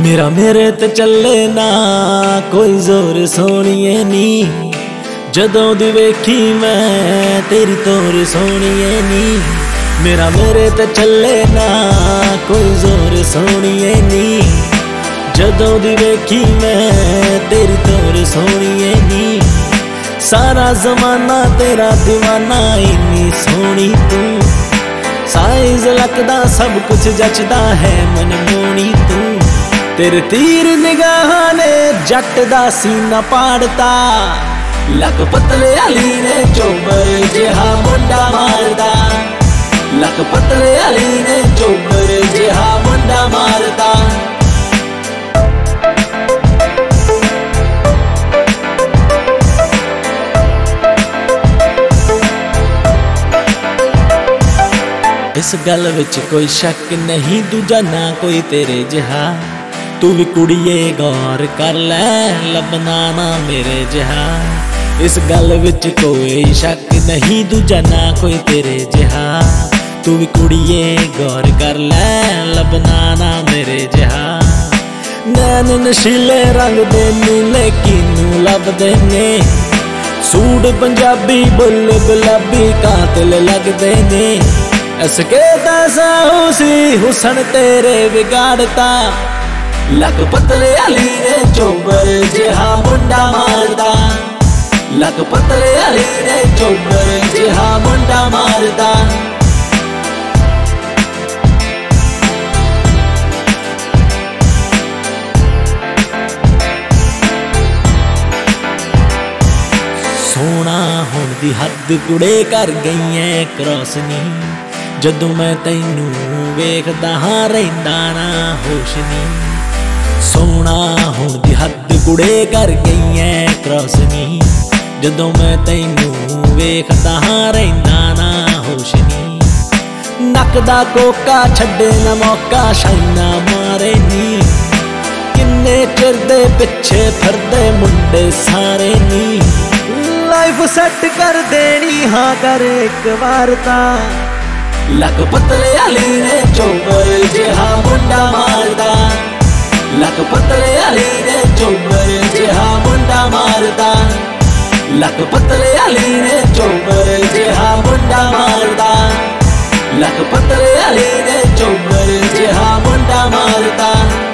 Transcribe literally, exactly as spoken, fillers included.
मेरा मेरे ते चले ना कोई जोर सोनिए नी, जदों दी वेखी मैं तेरी तोर सोनिए नी। मेरा मेरे ते चले ना कोई जोर सोनिए नी, जदों दी वेखी मैं तेरी तोर सोनिए नी। सारा जमाना तेरा दीवाना इन्नी सोनी तू, साइज लगदा सब कुछ जचदा है मनमोनी तू। तेरे तीर निगाह ने जट दा सीना पाड़ता, लक पतले अली ने चोबर जिहा मुंडा मारदा। लक पतले अली ने चोबर जिहा मुंडा मारदा। इस गल विच कोई शक नहीं, दूजा ना कोई तेरे जिहा। तू भी कुड़िए गौर कर लै, लभना ना मेरे जिहा। इस गल विच कोई शक नहीं, दूजा ना कोई तेरे जिहा। तू भी कुड़िए गौर कर लै, लभना ना मेरे जिहा। नैन नशीले रंग दे नीले किनू लभदे ने, सूट पंजाबी बुल गुलाबी कातिल लगदे ने। इसके तैसा हुसी हुसन तेरे बिगाड़ता, लक पतले अली ने चोबर जिहा मुंडा मारदा। लक पतले अली ने चोबर जिहा मुंडा मारदा। सोना हुण दी हद कुड़े कर गई है क्रॉस नी, जदों मैं तैनू वेखदा हां रहिंदा ना होश नी। सोना हुण दी हद कुड़े कर गई है क्रॉस नी, जदों मैं तैनू वेखदा हां रहिंदा ना होश नी। नक दा कोका छड्डे ना मौका शाइना मारे नी, किन्ने चिर दे पिछे फिरदे मुंडे सारे नी। लाइफ सेट कर देनी हाँ कर एक बार ता, लक पतले अली ने चोबर जिहा मुंडा मारदा। लक पतले अली ने चोबर जिहा मुंडा मारदा। लक पतले अली ने चोबर जिहा मुंडा मारदा। लक पतले अली ने चोबर जिहा मुंडा मारदा।